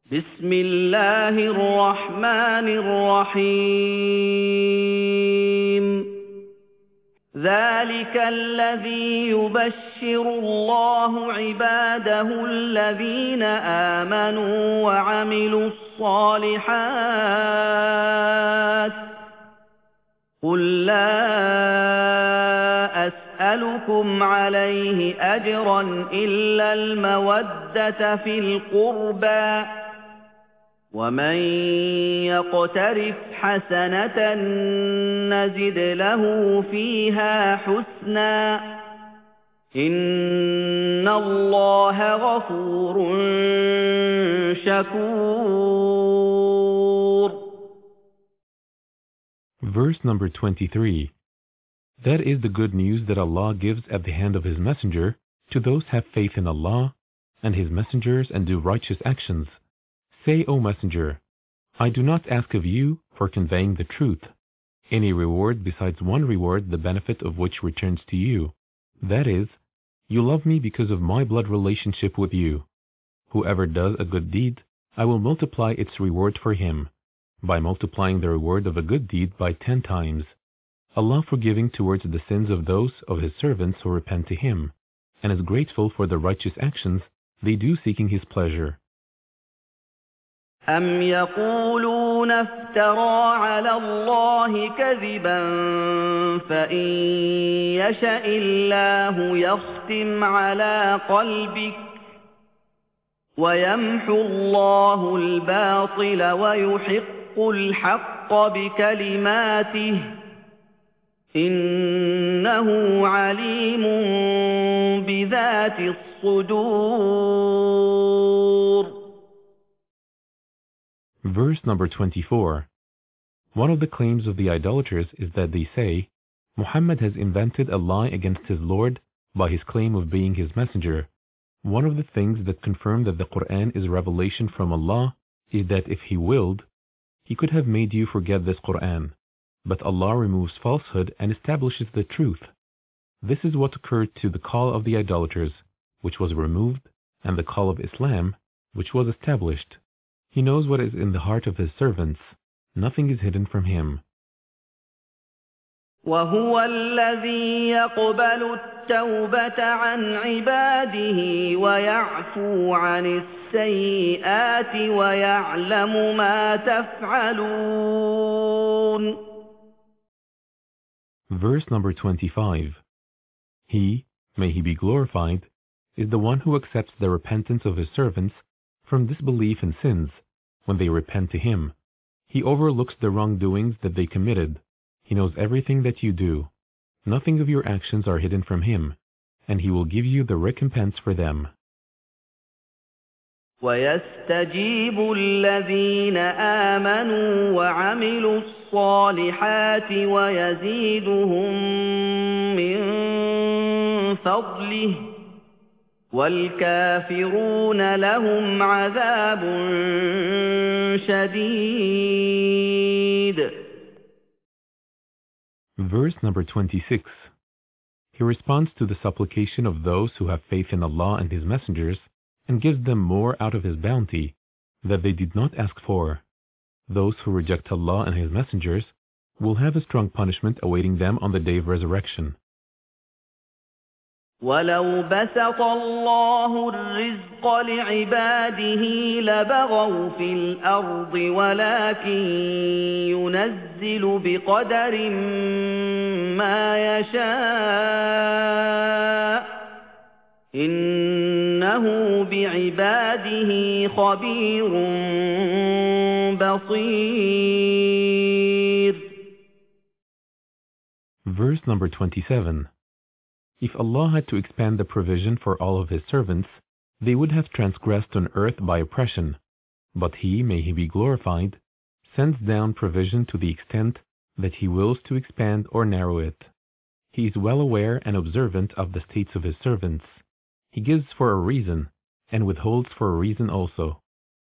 بسم الله الرحمن الرحيم ذلك الذي يبشر الله عباده الذين آمنوا وعملوا الصالحات قل لا أسألكم عليه أجرا إلا المودة في القربى ومن يقترف حسنة نزد له فيها حسنا إن الله غفور شكور. Verse number 23. That is the good news that Allah gives at the hand of His Messenger to those who have faith in Allah and His messengers and do righteous actions. Say, O Messenger, I do not ask of you, for conveying the truth, any reward besides one reward, the benefit of which returns to you. That is, you love me because of my blood relationship with you. Whoever does a good deed, I will multiply its reward for him, by multiplying the reward of a good deed by 10 times. Allah forgiving towards the sins of those of His servants who repent to Him, and is grateful for the righteous actions they do seeking His pleasure. أم يقولون افترى على الله كذبا فإن يشأ الله يختم على قلبك ويمحو الله الباطل ويحق الحق بكلماته إنه عليم بذات الصدور. Verse number 24. One of the claims of the idolaters is that they say, Muhammad has invented a lie against his Lord by his claim of being his messenger. One of the things that confirm that the Quran is revelation from Allah is that if He willed, He could have made you forget this Quran. But Allah removes falsehood and establishes the truth. This is what occurred to the call of the idolaters, which was removed, and the call of Islam, which was established. He knows what is in the heart of His servants. Nothing is hidden from Him. وهو الذي يقبل التوبة عن عباده ويعفو عن السيئات ويعلم ما تفعلون. Verse number 25. He, may He be glorified, is the one who accepts the repentance of His servants from disbelief and sins when they repent to Him. He overlooks the wrongdoings that they committed. He knows everything that you do. Nothing of your actions are hidden from Him, and He will give you the recompense for them. ويستجيب الذين آمنوا وعملوا الصالحات ويزيدهم من فضله والكافرون لهم عذاب شديد. Verse number 26. He responds to the supplication of those who have faith in Allah and His messengers and gives them more out of His bounty that they did not ask for. Those who reject Allah and His messengers will have a strong punishment awaiting them on the day of resurrection. ولو بسط الله الرزق لعباده لبغوا في الأرض ولكن ينزل بقدر ما يشاء إنه بعباده خبير بصير. Verse number 27. If Allah had to expand the provision for all of His servants, they would have transgressed on earth by oppression. But He, may He be glorified, sends down provision to the extent that He wills to expand or narrow it. He is well aware and observant of the states of His servants. He gives for a reason, and withholds for a reason also.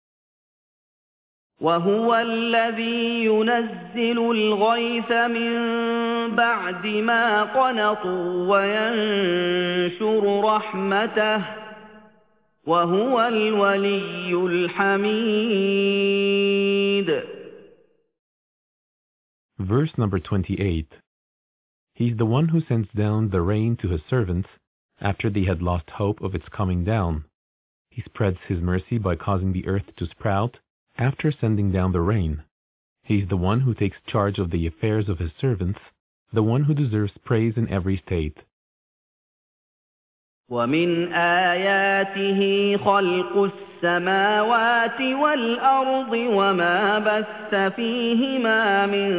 وهو الذي ينزل الغيث من بعد ما قنطوا وينشر رحمته وهو الولي الحميد. Verse number 28. He is the one who sends down the rain to his servants after they had lost hope of its coming down. He spreads his mercy by causing the earth to sprout after sending down the rain. He is the one who takes charge of the affairs of his servants, the one who deserves praise in every state. ومن آياته خلق السماوات والأرض وما بث فيهما من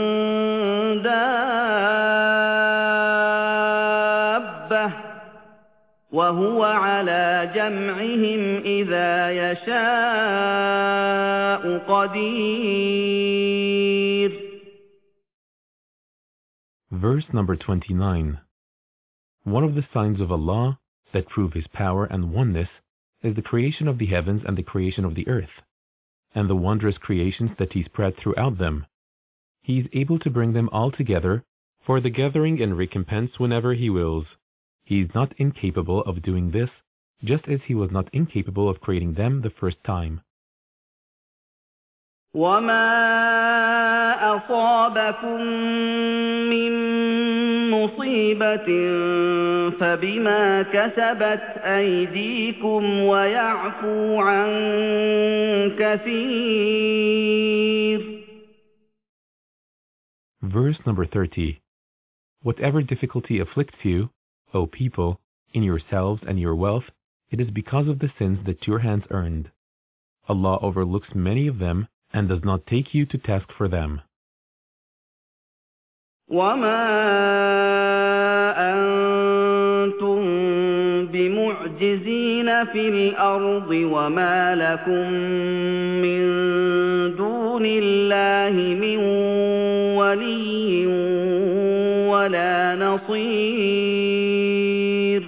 دابة وهو على جمعهم إذا يشاء قدير. Verse number 29. One of the signs of Allah that prove His power and oneness is the creation of the heavens and the creation of the earth, and the wondrous creations that He spread throughout them. He is able to bring them all together for the gathering and recompense whenever He wills. He is not incapable of doing this, just as He was not incapable of creating them the first time. وما أصابكم من مصيبة فبما كسبت أيديكم ويعفو عن كثير. Verse number 30. Whatever difficulty afflicts you, O people, in yourselves and your wealth, it is because of the sins that your hands earned. Allah overlooks many of them and does not take you to task for them. وما أنتم بمعجزين في الأرض وما لكم من دون الله من ولي ولا نصير.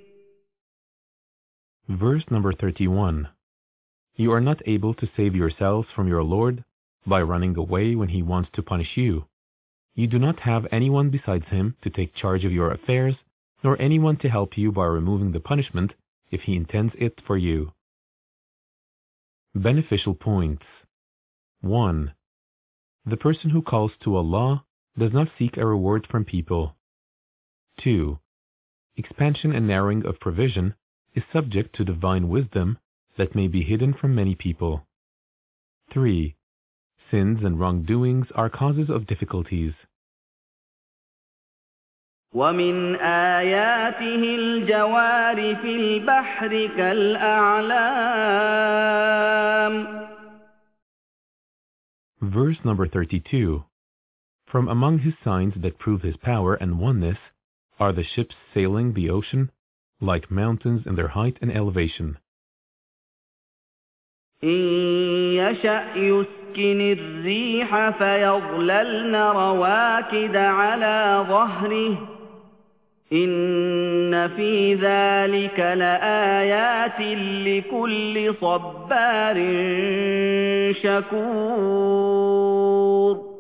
Verse number 31. You are not able to save yourselves from your Lord by running away when He wants to punish you. You do not have anyone besides Him to take charge of your affairs, nor anyone to help you by removing the punishment if He intends it for you. Beneficial points. 1. The person who calls to Allah does not seek a reward from people. 2. Expansion and narrowing of provision is subject to divine wisdom that may be hidden from many people. 3. Sins and wrongdoings are causes of difficulties. ومن آياته الجوار في البحر كالأعلام. Verse number 32. From among His signs that prove His power and oneness are the ships sailing the ocean like mountains in their height and elevation. إن يشأ يسكن الريح فيظللن رواكد على ظهره إن في ذلك لآيات لكل صبار شكور.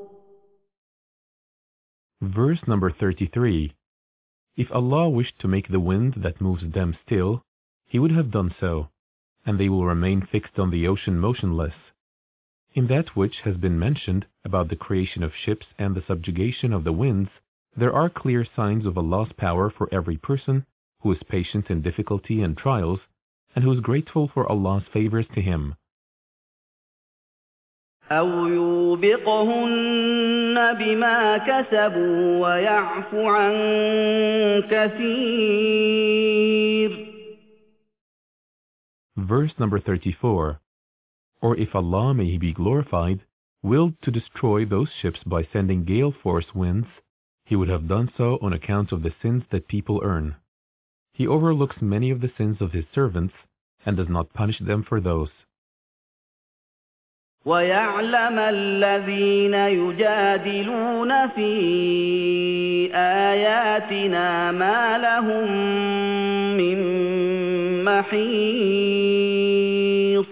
Verse number 33. If Allah wished to make the wind that moves them still, He would have done so, and they will remain fixed on the ocean motionless. In that which has been mentioned about the creation of ships and the subjugation of the winds, there are clear signs of Allah's power for every person who is patient in difficulty and trials, and who is grateful for Allah's favors to him. أو يوبقهن بما كسبوا ويعفو عن كثير. Verse number 34. Or if Allah, may He be glorified, willed to destroy those ships by sending gale force winds, He would have done so on account of the sins that people earn. He overlooks many of the sins of His servants and does not punish them for those. وَيَعْلَمَ الَّذِينَ يُجَادِلُونَ فِي آيَاتِنَا مَا لَهُم مِّن مَّحِيصٍ.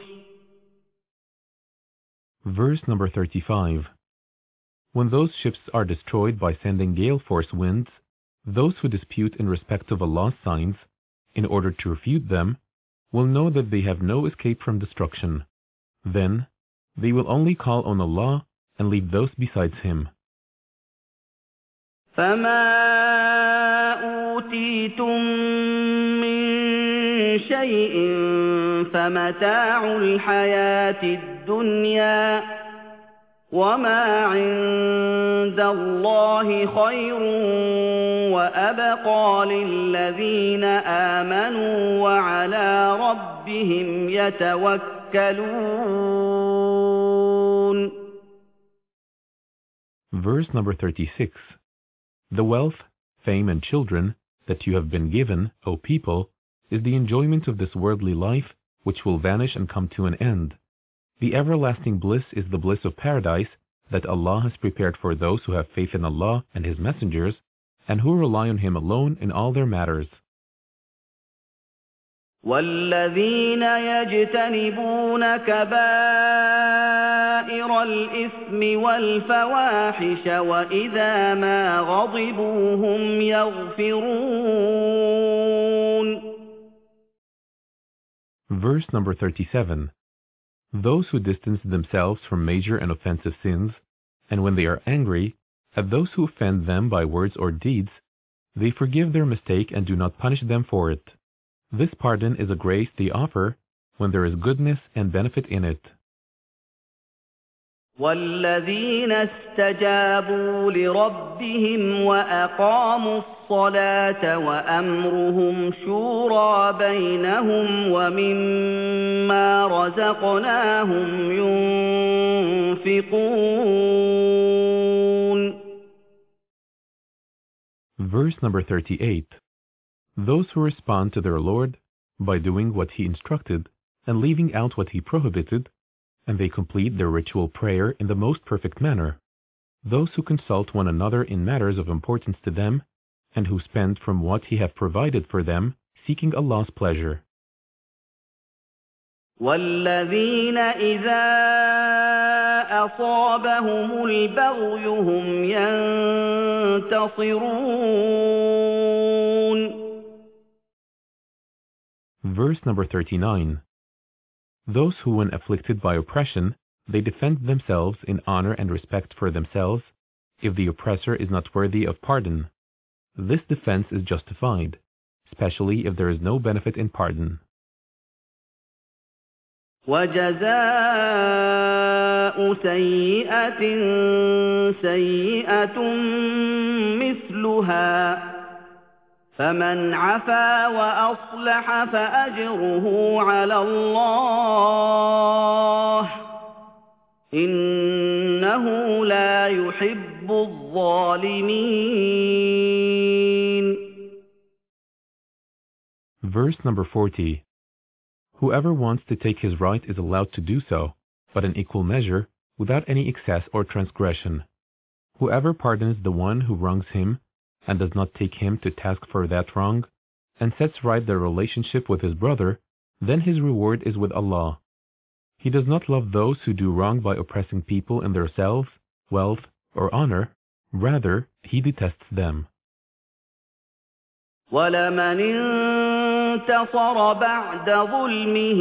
Verse number 35. When those ships are destroyed by sending gale force winds, those who dispute in respect of Allah's signs, in order to refute them, will know that they have no escape from destruction. Then they will only call on Allah and leave those besides Him. فما أوتيتم من شيء فمتاع الحياة الدنيا وما عند الله خير وأبقى للذين آمنوا وعلى ربهم يتوكلون. Verse number 36. The wealth, fame, and children that you have been given, O people, is the enjoyment of this worldly life, which will vanish and come to an end. The everlasting bliss is the bliss of paradise that Allah has prepared for those who have faith in Allah and His messengers, and who rely on Him alone in all their matters. والذين يجتنبون كبائر الإثم والفواحش وإذا ما غضبوا هم يغفرون. Verse number 37. Those who distance themselves from major and offensive sins, and when they are angry, at those who offend them by words or deeds, they forgive their mistake and do not punish them for it. This pardon is a grace they offer when there is goodness and benefit in it. والذين استجابوا لربهم وأقاموا الصلاة وأمرهم شورى بينهم ومما رزقناهم ينفقون. Verse number 38. Those who respond to their Lord by doing what He instructed and leaving out what He prohibited, and they complete their ritual prayer in the most perfect manner. Those who consult one another in matters of importance to them, and who spend from what He hath provided for them, seeking Allah's pleasure. والذين إذا أصابهم البغي هم ينتصرون. Verse number 39. Those who, when afflicted by oppression, they defend themselves in honor and respect for themselves, if the oppressor is not worthy of pardon. This defense is justified, especially if there is no benefit in pardon. وجزاء سيئة سيئة مثلها فمن عفا وأصلح فأجره على الله إنه لا يحب الظالمين. Verse number 40. Whoever wants to take his right is allowed to do so, but in equal measure, without any excess or transgression. Whoever pardons the one who wrongs him, and does not take him to task for that wrong, and sets right their relationship with his brother, then his reward is with Allah. He does not love those who do wrong by oppressing people in their selves, wealth, or honor. Rather, He detests them. وَلَمَنِ انتَصَرَ بَعْدَ ظُلْمِهِ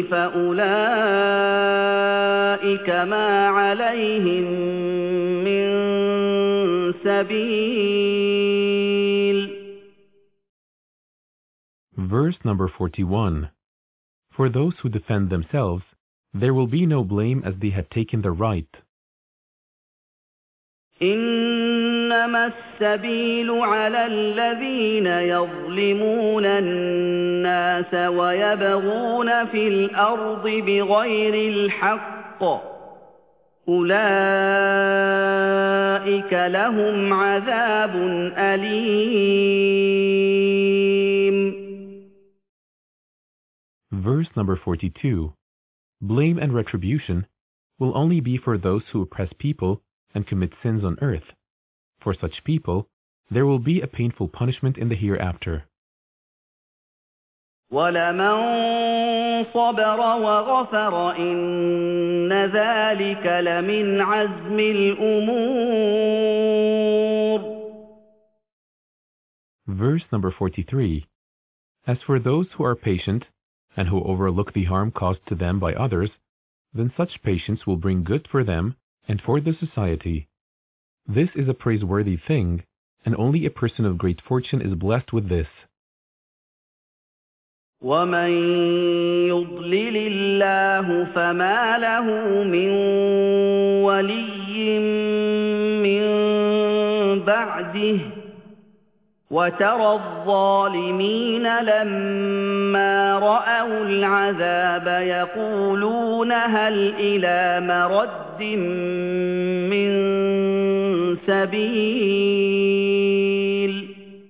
فَأُولَئِكَ مَا عَلَيْهِمْ مِنْ سَبِيلٍ. Verse number 41. For those who defend themselves, there will be no blame as they have taken the right. إنما السبيل على الذين يظلمون الناس ويبغون في الأرض بغير الحق أولئك لهم عذاب أليم. Verse number 42. Blame and retribution will only be for those who oppress people and commit sins on earth. For such people, there will be a painful punishment in the hereafter. وَلَمَنْ صَبَرَ وَغَفَرَ إِنَّ ذَلِكَ لَمِنْ عَزْمِ الْأُمُورِ. Verse number 43. As for those who are patient and who overlook the harm caused to them by others, then such patience will bring good for them and for the society. This is a praiseworthy thing, and only a person of great fortune is blessed with this. وَمَن يُضْلِلِ اللَّهُ فَمَا لَهُ مِن وَلِيٍّ مِّن بَعْدِهِ وَتَرَى الظَّالِمِينَ لَمَّا رَأَوُا الْعَذَابَ يَقُولُونَ هَلْ إِلَىٰ مَرَدٍّ مِّن سَبِيلٍ.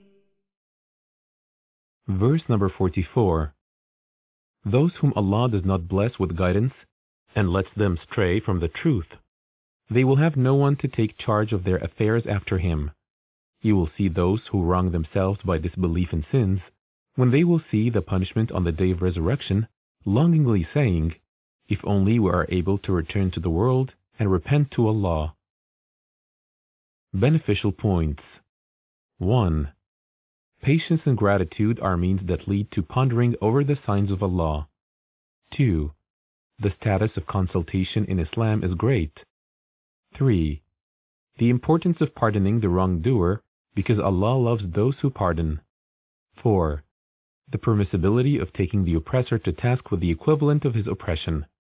Verse number 44. Those whom Allah does not bless with guidance and lets them stray from the truth, they will have no one to take charge of their affairs after him. You will see those who wrong themselves by disbelief and sins, when they will see the punishment on the day of resurrection, longingly saying, if only we are able to return to the world and repent to Allah. Beneficial points. 1. Patience and gratitude are means that lead to pondering over the signs of Allah. 2. The status of consultation in Islam is great. 3. The importance of pardoning the wrongdoer, because Allah loves those who pardon. 4. The permissibility of taking the oppressor to task with the equivalent of his oppression.